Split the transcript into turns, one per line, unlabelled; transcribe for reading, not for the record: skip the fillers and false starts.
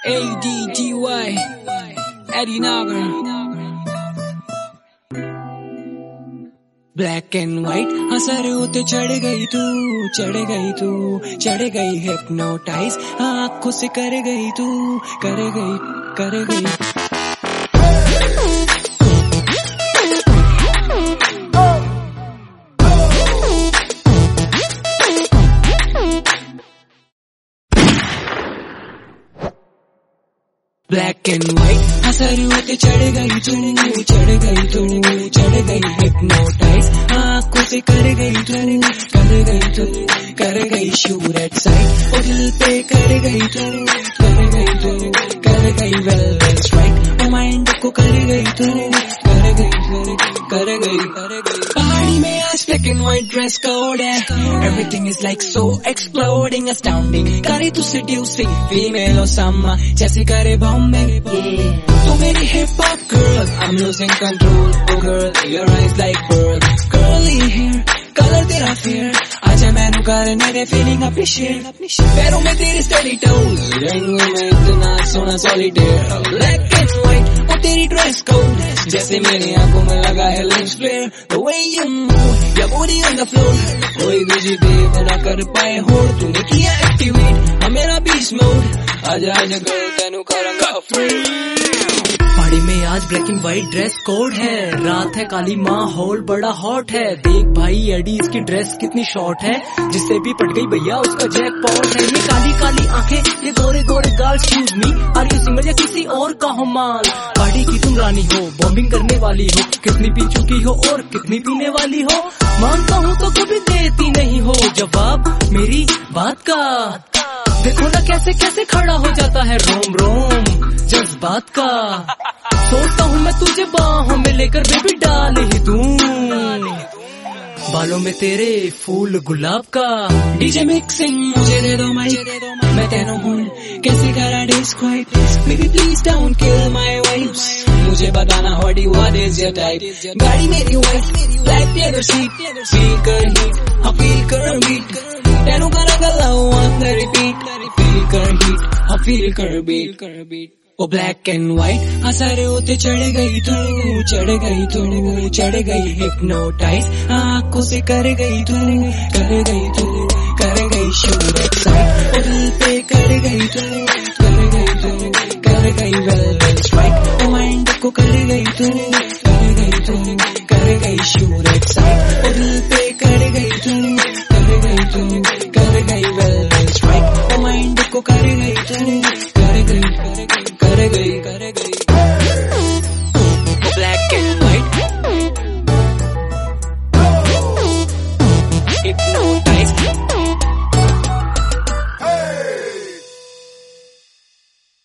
ADDY Eddie Nagar black and white असर होते चढ़ गई तू चढ़ गई हिप्नोटाइज आँखों से कर गई तू कर गई ब्लैक एंड व्हाइट असर होते चढ़ गई हिप्नोटाइज आँखों से कर गई शूट एट साइड और दिल पे कर गई वेल स्ट्राइक और माइंड को कर गई पहाड़ी में आज black and white dress code है everything is like so exploding astounding करे तू सेड्यूसिंग फीमेल ओसामा जैसे करे बॉम्बे तू मेरी hip hop girl I am losing control oh girl your eyes like pearl curly hair colour तेरा fair आजा मैनू कर मेरे फीलिंग अपनी शेयर पैरों में तेरे स्टडी टोज रंगों में इतना सोना सॉलिटेयर ब्लैक एंड व्हाइट और तेरी ड्रेस कोड जैसे मेरी आंखों में लगा है lens flare the way you move your body on the floor कोई वेजिटेबल ना कर पाए होड़ तूने किया एक्टिवेट अब मेरा बीच मोड आजा गर्ल तेनू करूंगा फ्री पहाड़ी में आज black and white dress code है रात है काली माहौल बड़ा हॉट है देख भाई एडी इसकी ड्रेस कितनी शॉर्ट है जिससे भी पट गई भैया उसका जैकपॉट है ये काली काली आंखें ये गोरे गोरे गाल excuse me are you single या किसी और का हो माल पार्टी की तुम रानी हो बॉम्बिंग करने वाली हो कितनी पी चुकी हो और कितनी पीने वाली हो मानता हूँ तो कभी देती नहीं हो जवाब मेरी बात का देखो ना कैसे कैसे खड़ा हो जाता है रोम रोम जज्बात का सोचता हूँ मैं तुझे बाहों में लेकर बेबी डाल ही दूं बालों में तेरे फूल गुलाब का डीजे मिक्सिंग मुझे दे दो माइक मैं तेरा हूँ कैसे करा describe baby please don't kill my vibes मुझे बताना व्हाट इज योर टाइप गाड़ी मेरी wife black leather seat feel कर हीट हाँ फील कर बीट तेनू करा गला ऑन द रिपीट फील कर हीट हाँ फील कर beat oh black and white असर होते चढ़ गई हिप्नोटाइज आँखों से कर गई शूट एट साइड और दिल पे कर गई वेल स्ट्राइक और माइंड को कर गई शूट एट साइड और दिल पे कर गई वेल स्ट्राइक और माइंड को कर गई